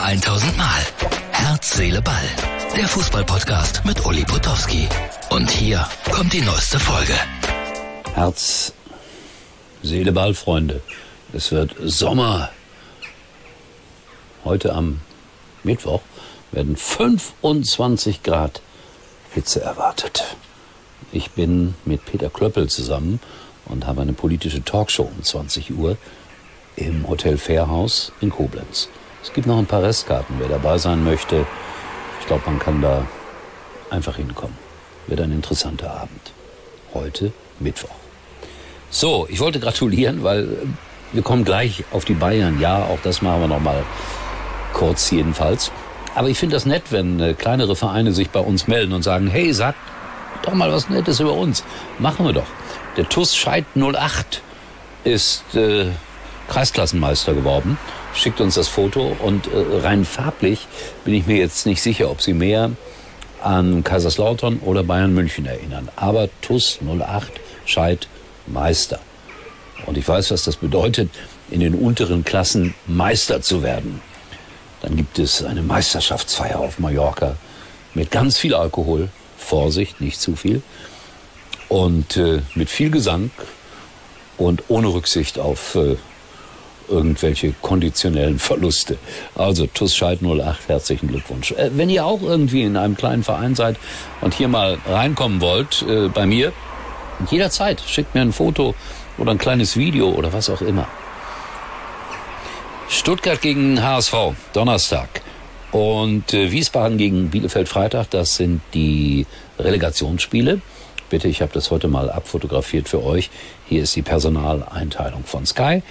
1000 Mal. Herz, Seele, Ball. Der Fußballpodcast mit Uli Potowski. Und hier kommt die neueste Folge. Herz, Seele, Ball, Freunde. Es wird Sommer. Heute am Mittwoch werden 25 Grad Hitze erwartet. Ich bin mit Peter Klöppel zusammen und habe eine politische Talkshow um 20 Uhr im Hotel Fährhaus in Koblenz. Es gibt noch ein paar Restkarten, wer dabei sein möchte. Ich glaube, man kann da einfach hinkommen. Wird ein interessanter Abend. Heute Mittwoch. So, ich wollte gratulieren, weil wir kommen gleich auf die Bayern. Ja, auch das machen wir noch mal kurz jedenfalls. Aber ich finde das nett, wenn kleinere Vereine sich bei uns melden und sagen, hey, sag doch mal was Nettes über uns. Machen wir doch. Der TuS Scheid 08 ist Kreisklassenmeister geworden. Schickt uns das Foto und rein farblich bin ich mir jetzt nicht sicher, ob sie mehr an Kaiserslautern oder Bayern München erinnern. Aber TuS 08 Scheid Meister. Und ich weiß, was das bedeutet, in den unteren Klassen Meister zu werden. Dann gibt es eine Meisterschaftsfeier auf Mallorca mit ganz viel Alkohol. Vorsicht, nicht zu viel. Und mit viel Gesang und ohne Rücksicht auf irgendwelche konditionellen Verluste. Also TuS Scheid 08, herzlichen Glückwunsch. Wenn ihr auch irgendwie in einem kleinen Verein seid und hier mal reinkommen wollt, bei mir, jederzeit, schickt mir ein Foto oder ein kleines Video oder was auch immer. Stuttgart gegen HSV, Donnerstag. Und Wiesbaden gegen Bielefeld Freitag, das sind die Relegationsspiele. Bitte, ich habe das heute mal abfotografiert für euch. Hier ist die Personaleinteilung von Sky.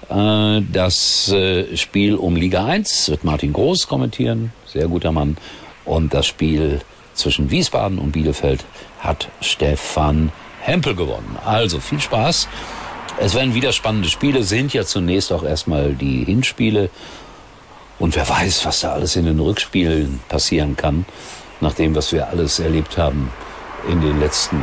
Das Spiel um Liga 1 wird Martin Groß kommentieren, sehr guter Mann. Und das Spiel zwischen Wiesbaden und Bielefeld hat Stefan Hempel gewonnen. Also viel Spaß. Es werden wieder spannende Spiele, sind ja zunächst auch erstmal die Hinspiele. Und wer weiß, was da alles in den Rückspielen passieren kann, nach dem, was wir alles erlebt haben in den letzten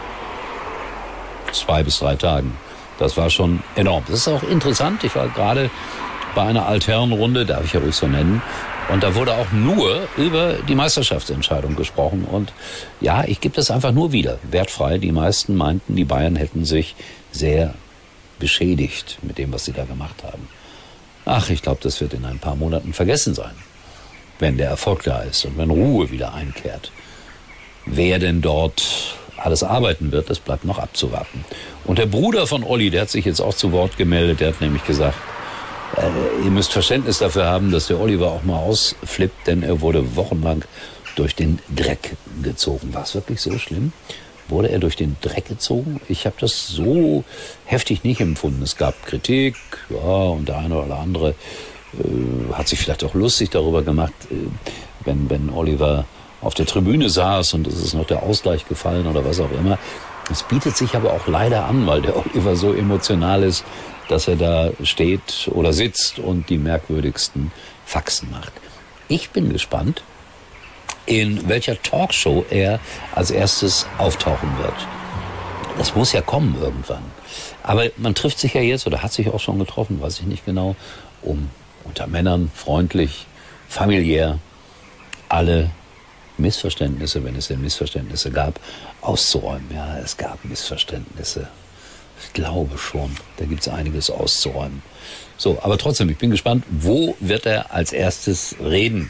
2 bis 3 Tagen. Das war schon enorm. Das ist auch interessant. Ich war gerade bei einer Altherrenrunde, darf ich ja ruhig so nennen. Und da wurde auch nur über die Meisterschaftsentscheidung gesprochen. Und ja, ich gebe das einfach nur wieder, wertfrei. Die meisten meinten, die Bayern hätten sich sehr beschädigt mit dem, was sie da gemacht haben. Ach, ich glaube, das wird in ein paar Monaten vergessen sein, wenn der Erfolg da ist und wenn Ruhe wieder einkehrt. Wer denn dort alles arbeiten wird, das bleibt noch abzuwarten. Und der Bruder von Olli, der hat sich jetzt auch zu Wort gemeldet, der hat nämlich gesagt, ihr müsst Verständnis dafür haben, dass der Oliver auch mal ausflippt, denn er wurde wochenlang durch den Dreck gezogen. War es wirklich so schlimm? Wurde er durch den Dreck gezogen? Ich habe das so heftig nicht empfunden. Es gab Kritik, ja, und der eine oder andere hat sich vielleicht auch lustig darüber gemacht, wenn Oliver auf der Tribüne saß und es ist noch der Ausgleich gefallen oder was auch immer. Es bietet sich aber auch leider an, weil der Oliver so emotional ist, dass er da steht oder sitzt und die merkwürdigsten Faxen macht. Ich bin gespannt, in welcher Talkshow er als erstes auftauchen wird. Das muss ja kommen irgendwann. Aber man trifft sich ja jetzt oder hat sich auch schon getroffen, weiß ich nicht genau, um unter Männern freundlich, familiär alle Missverständnisse, wenn es denn Missverständnisse gab, auszuräumen. Ja, es gab Missverständnisse. Ich glaube schon, da gibt es einiges auszuräumen. So, aber trotzdem, ich bin gespannt, wo wird er als erstes reden?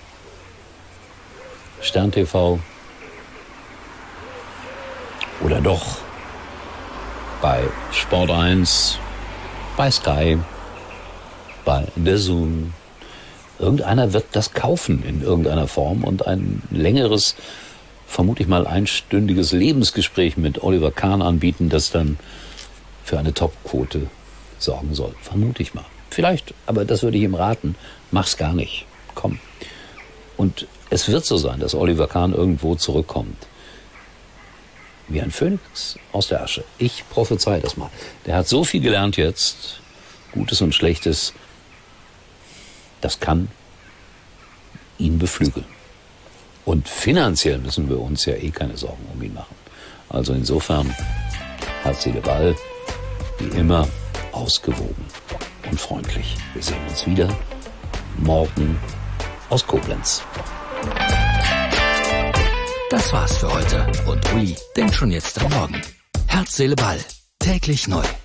Stern TV oder doch bei Sport 1, bei Sky, bei DAZN. Irgendeiner wird das kaufen in irgendeiner Form und ein längeres, vermute ich mal einstündiges Lebensgespräch mit Oliver Kahn anbieten, das dann für eine Topquote sorgen soll. Vermute ich mal. Vielleicht, aber das würde ich ihm raten. Mach's gar nicht. Komm. Und es wird so sein, dass Oliver Kahn irgendwo zurückkommt. Wie ein Phönix aus der Asche. Ich prophezei das mal. Der hat so viel gelernt jetzt, Gutes und Schlechtes, das kann ihn beflügeln. Und finanziell müssen wir uns ja keine Sorgen um ihn machen. Also insofern, Herz, Seele, Ball, wie immer ausgewogen und freundlich. Wir sehen uns wieder morgen aus Koblenz. Das war's für heute und Uli denkt schon jetzt am Morgen. Herz, Seele, Ball. Täglich neu.